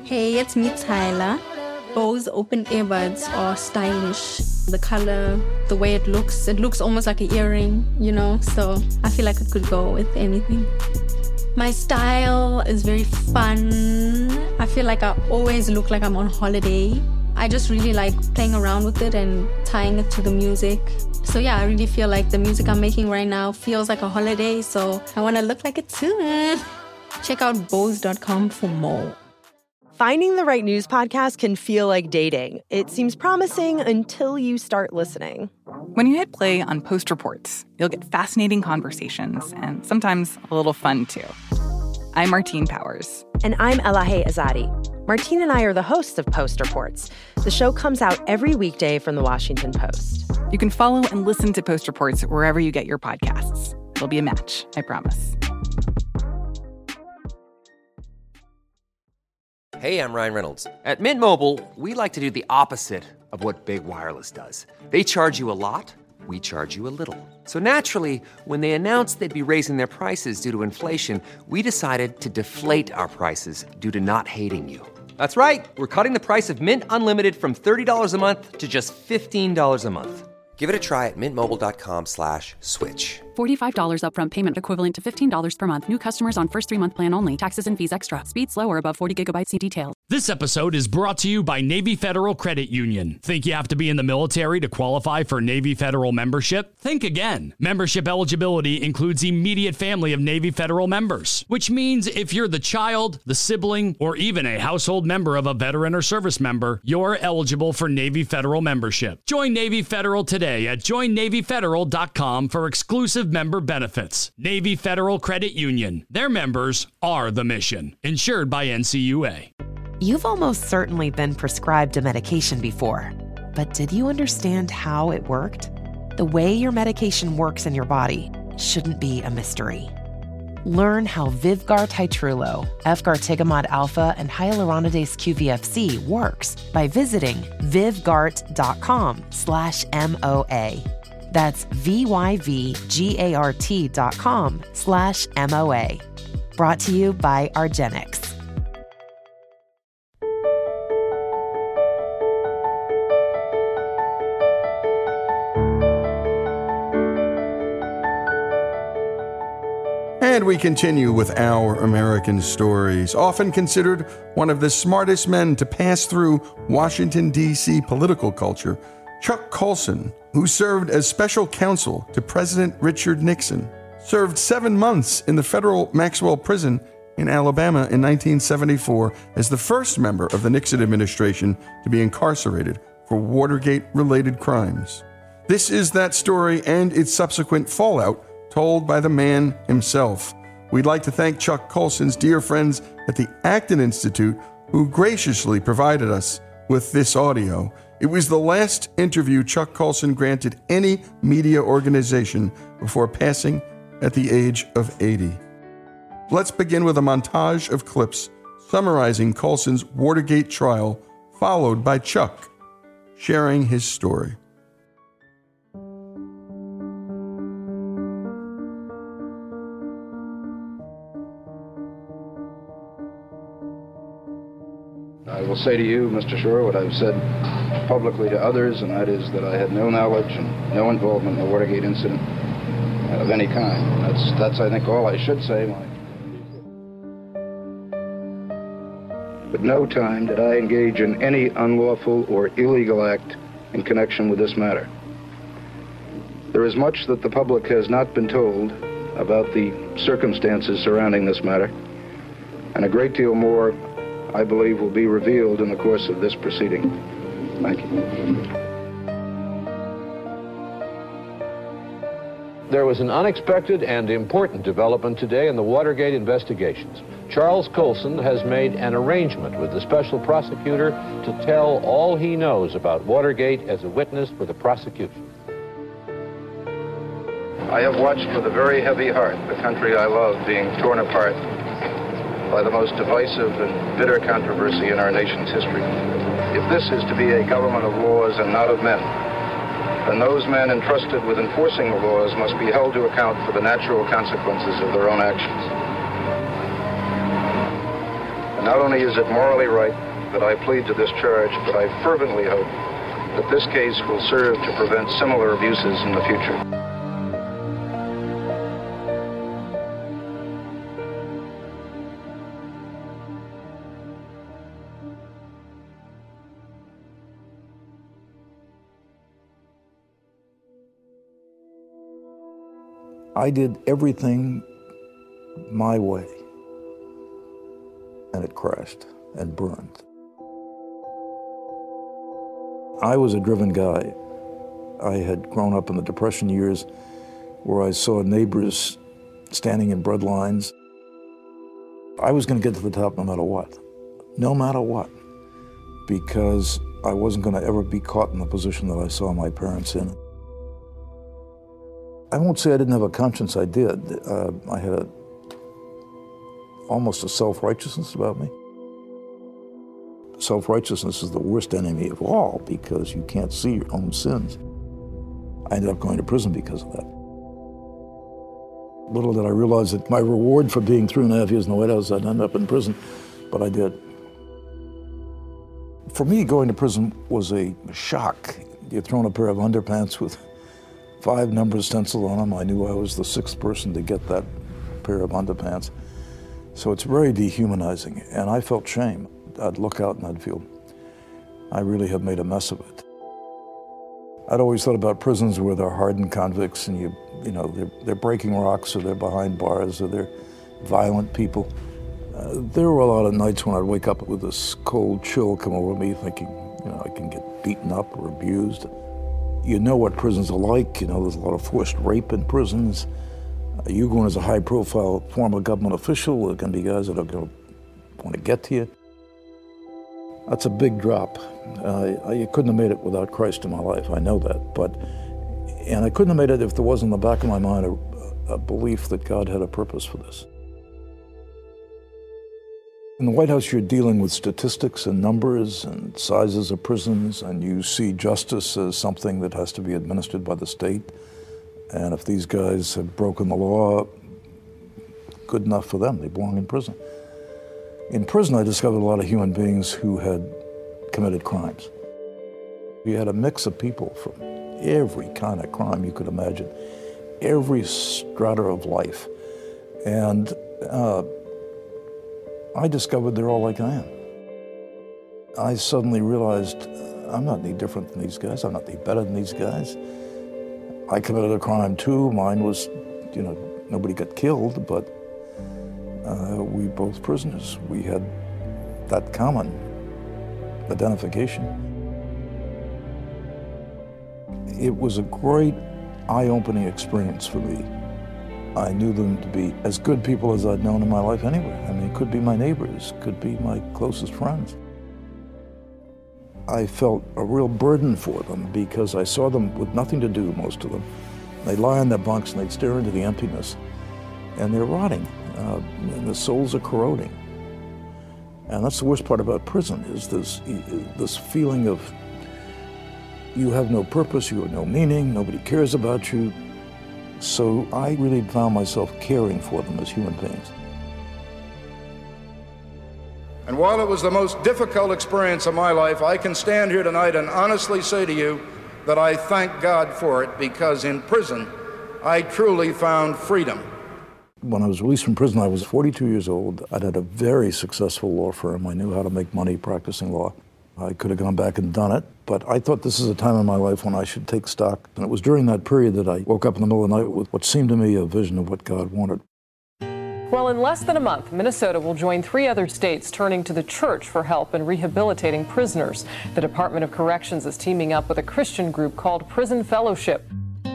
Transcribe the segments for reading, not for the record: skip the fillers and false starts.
Hey, it's me, Tyler. Bose open earbuds are stylish. The color, the way it looks almost like an earring, so I feel like it could go with anything. My style is very fun. I feel like I always look like I'm on holiday. I just really like playing around with it and tying it to the music. So yeah, I really feel like the music I'm making right now feels like a holiday, so I want to look like it too. Check out Bose.com for more. Finding the right news podcast can feel like dating. It seems promising until you start listening. When you hit play on Post Reports, you'll get fascinating conversations and sometimes a little fun, too. I'm Martine Powers. And I'm Elahe Azadi. Martine and I are the hosts of Post Reports. The show comes out every weekday from the Washington Post. You can follow and listen to Post Reports wherever you get your podcasts. It'll be a match, I promise. Hey, I'm Ryan Reynolds. At Mint Mobile, we like to do the opposite of what Big Wireless does. They charge you a lot, we charge you a little. So naturally, when they announced they'd be raising their prices due to inflation, we decided to deflate our prices due to not hating you. That's right. We're cutting the price of Mint Unlimited from $30 a month to just $15 a month. Give it a try at mintmobile.com/switch. $45 upfront payment equivalent to $15 per month. New customers on first 3-month plan only. Taxes and fees extra. Speed slower above 40 gigabytes. See details. This episode is brought to you by Navy Federal Credit Union. Think you have to be in the military to qualify for Navy Federal membership? Think again. Membership eligibility includes immediate family of Navy Federal members, which means if you're the child, the sibling, or even a household member of a veteran or service member, you're eligible for Navy Federal membership. Join Navy Federal today at joinNavyFederal.com for exclusive member benefits. Navy Federal Credit Union. Their members are the mission. Insured by NCUA. You've almost certainly been prescribed a medication before, but did you understand how it worked? The way your medication works in your body shouldn't be a mystery. Learn how Vyvgart Hytrulo, Efgartigimod Alpha, and Hyaluronidase QVFC works by visiting vyvgart.com/MOA. That's VYVGART.com/MOA. Brought to you by argenx. And we continue with Our American Stories. Often considered one of the smartest men to pass through Washington, D.C. political culture, Chuck Colson, who served as special counsel to President Richard Nixon, served 7 months in the federal Maxwell Prison in Alabama in 1974 as the first member of the Nixon administration to be incarcerated for Watergate-related crimes. This is that story and its subsequent fallout told by the man himself. We'd like to thank Chuck Colson's dear friends at the Acton Institute who graciously provided us with this audio. It was the last interview Chuck Colson granted any media organization before passing at the age of 80. Let's begin with a montage of clips summarizing Colson's Watergate trial, followed by Chuck sharing his story. I will say to you, Mr. Schor, what I've said publicly to others, and that is that I had no knowledge and no involvement in the Watergate incident of any kind. That's I think, all I should say. At no time did I engage in any unlawful or illegal act in connection with this matter. There is much that the public has not been told about the circumstances surrounding this matter, and a great deal more, I believe, will be revealed in the course of this proceeding. Thank you. There was an unexpected and important development today in the Watergate investigations. Charles Colson has made an arrangement with the special prosecutor to tell all he knows about Watergate as a witness for the prosecution. I have watched with a very heavy heart the country I love being torn apart by the most divisive and bitter controversy in our nation's history. If this is to be a government of laws and not of men, then those men entrusted with enforcing the laws must be held to account for the natural consequences of their own actions. And Not only is it morally right that I plead to this charge, but I fervently hope that this case will serve to prevent similar abuses in the future. I did everything my way, and it crashed and burned. I was a driven guy. I had grown up in the Depression years where I saw neighbors standing in bread lines. I was going to get to the top no matter what, because I wasn't going to ever be caught in the position that I saw my parents in. I won't say I didn't have a conscience, I did. I had almost a self-righteousness about me. Self-righteousness is the worst enemy of all because you can't see your own sins. I ended up going to prison because of that. Little did I realize that my reward for being 3.5 years in the White House, I'd end up in prison, but I did. For me, going to prison was a shock. You're thrown a pair of underpants with 5 numbers stenciled on them. I knew I was the 6th person to get that pair of underpants. So it's very dehumanizing, and I felt shame. I'd look out and I'd feel, I really have made a mess of it. I'd always thought about prisons where they're hardened convicts and you know, they're breaking rocks or they're behind bars or they're violent people. There were a lot of nights when I'd wake up with this cold chill come over me thinking, you know, I can get beaten up or abused. You know what prisons are like. You know, there's a lot of forced rape in prisons. You going as a high-profile former government official, there are going to be guys that are going to want to get to you. That's a big drop. You couldn't have made it without Christ in my life, I know that. And I couldn't have made it if there wasn't in the back of my mind a belief that God had a purpose for this. In the White House, you're dealing with statistics and numbers and sizes of prisons, and you see justice as something that has to be administered by the state. And if these guys have broken the law, good enough for them. They belong in prison. In prison, I discovered a lot of human beings who had committed crimes. You had a mix of people from every kind of crime you could imagine, every strata of life. And I discovered they're all like I am. I suddenly realized I'm not any different than these guys. I'm not any better than these guys. I committed a crime too. Mine was, you know, nobody got killed, but we both prisoners. We had that common identification. It was a great eye-opening experience for me. I knew them to be as good people as I'd known in my life anyway. I mean, it could be my neighbors, could be my closest friends. I felt a real burden for them because I saw them with nothing to do, most of them. They'd lie on their bunks and they'd stare into the emptiness, and they're rotting, and the souls are corroding. And that's the worst part about prison, is this feeling of you have no purpose, you have no meaning, nobody cares about you. So I really found myself caring for them as human beings. And while it was the most difficult experience of my life, I can stand here tonight and honestly say to you that I thank God for it, because in prison, I truly found freedom. When I was released from prison, I was 42 years old. I'd had a very successful law firm. I knew how to make money practicing law. I could have gone back and done it, but I thought this is a time in my life when I should take stock. And it was during that period that I woke up in the middle of the night with what seemed to me a vision of what God wanted. Well, in less than a month, Minnesota will join 3 other states turning to the church for help in rehabilitating prisoners. The Department of Corrections is teaming up with a Christian group called Prison Fellowship.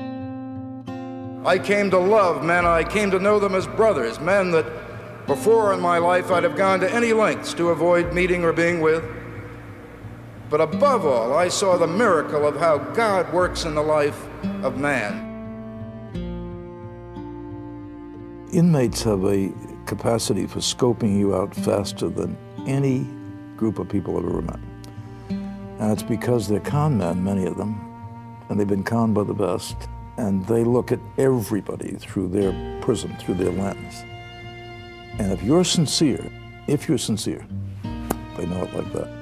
I came to love men. I came to know them as brothers, men that before in my life I'd have gone to any lengths to avoid meeting or being with. But above all, I saw the miracle of how God works in the life of man. Inmates have a capacity for scoping you out faster than any group of people I've ever met. And it's because they're con men, many of them, and they've been conned by the best, and they look at everybody through their prism, through their lens. And if you're sincere if you're sincere. They know it like that.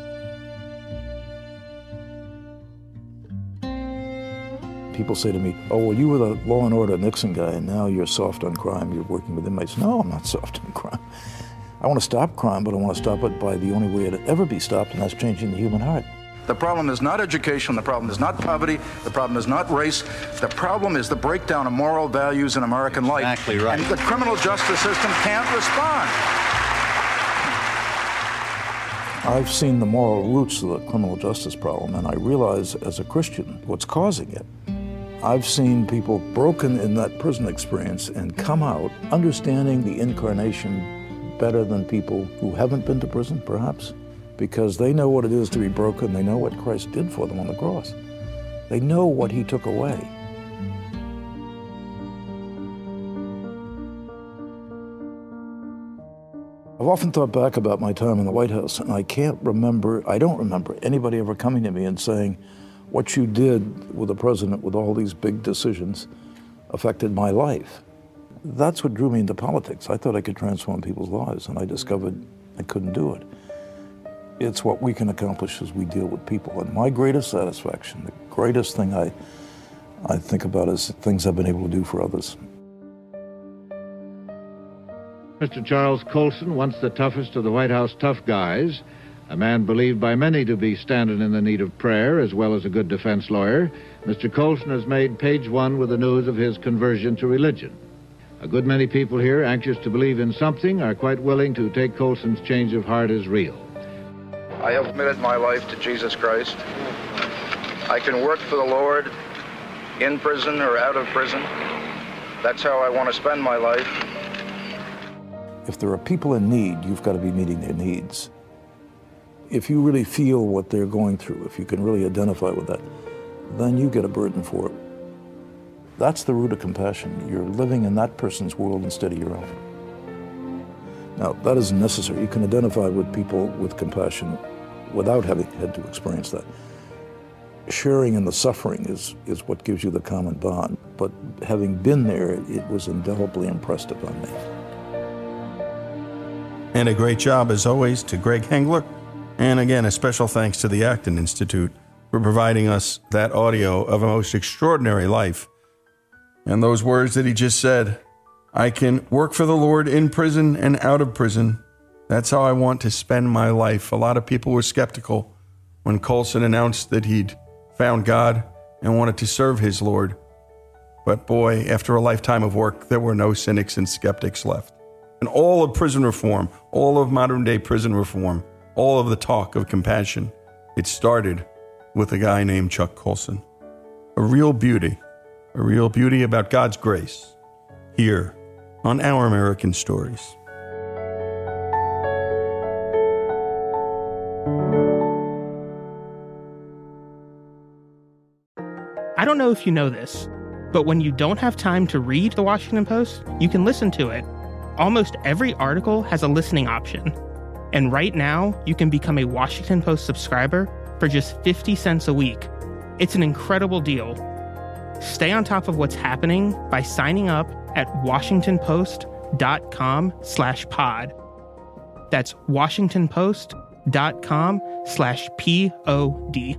People say to me, oh, well, you were the law and order Nixon guy, and now you're soft on crime. You're working with inmates. No, I'm not soft on crime. I want to stop crime, but I want to stop it by the only way it'll ever be stopped, and that's changing the human heart. The problem is not education, the problem is not poverty, the problem is not race, the problem is the breakdown of moral values in American life. Exactly right. And the criminal justice system can't respond. I've seen the moral roots of the criminal justice problem, and I realize as a Christian what's causing it. I've seen people broken in that prison experience and come out understanding the incarnation better than people who haven't been to prison, perhaps, because they know what it is to be broken. They know what Christ did for them on the cross. They know what he took away. I've often thought back about my time in the White House, and I don't remember anybody ever coming to me and saying, what you did with the president with all these big decisions affected my life. That's what drew me into politics. I thought I could transform people's lives, and I discovered I couldn't do it. It's what we can accomplish as we deal with people. And my greatest satisfaction, the greatest thing I think about is things I've been able to do for others. Mr. Charles Colson, once the toughest of the White House tough guys, a man believed by many to be standing in the need of prayer as well as a good defense lawyer, Mr. Colson has made page one with the news of his conversion to religion. A good many people here, anxious to believe in something, are quite willing to take Colson's change of heart as real. I have committed my life to Jesus Christ. I can work for the Lord in prison or out of prison. That's how I want to spend my life. If there are people in need, you've got to be meeting their needs. If you really feel what they're going through, if you can really identify with that, then you get a burden for it. That's the root of compassion. You're living in that person's world instead of your own. Now, that isn't necessary. You can identify with people with compassion without having had to experience that. Sharing in the suffering is what gives you the common bond. But having been there, it was indelibly impressed upon me. And a great job, as always, to Greg Hengler. And again, a special thanks to the Acton Institute for providing us that audio of a most extraordinary life. And those words that he just said, I can work for the Lord in prison and out of prison. That's how I want to spend my life. A lot of people were skeptical when Colson announced that he'd found God and wanted to serve his Lord. But boy, after a lifetime of work, there were no cynics and skeptics left. And all of prison reform, all of modern day prison reform, all of the talk of compassion, it started with a guy named Chuck Colson. A real beauty about God's grace, here on Our American Stories. I don't know if you know this, but when you don't have time to read the Washington Post, you can listen to it. Almost every article has a listening option. And right now, you can become a Washington Post subscriber for just 50 cents a week. It's an incredible deal. Stay on top of what's happening by signing up at washingtonpost.com/pod. That's washingtonpost.com/pod.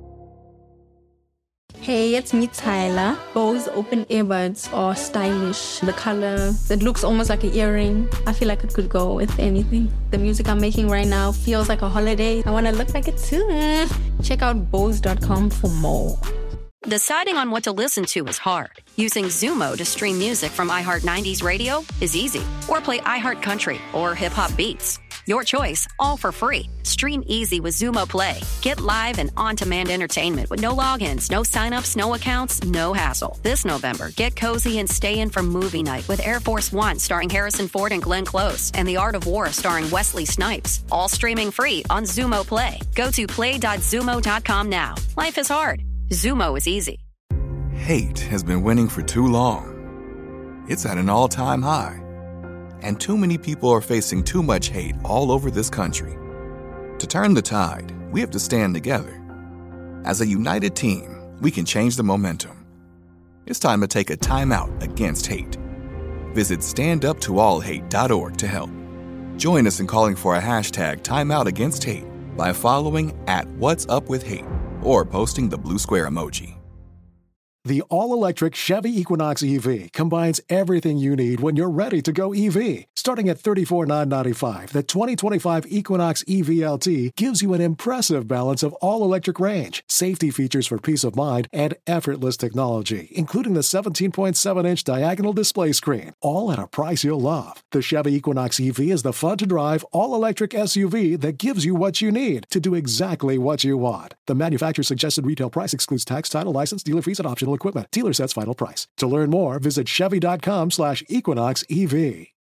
Hey, it's me, Tyler. Bose open earbuds are stylish. The color, it looks almost like an earring. I feel like it could go with anything. The music I'm making right now feels like a holiday. I want to look like it too. Check out Bose.com for more. Deciding on what to listen to is hard. Using Zumo to stream music from iHeart 90s radio is easy. Or play iHeart Country or Hip Hop Beats. Your choice, all for free. Stream easy with Zumo Play. Get live and on-demand entertainment with no logins, no signups, no accounts, no hassle. This November, get cozy and stay in for movie night with Air Force One starring Harrison Ford and Glenn Close and The Art of War starring Wesley Snipes. All streaming free on Zumo Play. Go to play.zumo.com now. Life is hard. Zumo is easy. Hate has been winning for too long. It's at an all-time high. And too many people are facing too much hate all over this country. To turn the tide, we have to stand together. As a united team, we can change the momentum. It's time to take a time out against hate. Visit standuptoallhate.org to help. Join us in calling for a hashtag timeout against hate by following @What'sUpWithHate or posting the blue square emoji. The all-electric Chevy Equinox EV combines everything you need when you're ready to go EV. Starting at $34,995, the 2025 Equinox EV LT gives you an impressive balance of all-electric range, safety features for peace of mind, and effortless technology, including the 17.7-inch diagonal display screen, all at a price you'll love. The Chevy Equinox EV is the fun-to-drive, all-electric SUV that gives you what you need to do exactly what you want. The manufacturer's suggested retail price excludes tax, title, license, dealer fees, and optional equipment. Dealer sets final price. To learn more, visit Chevy.com/Equinox EV.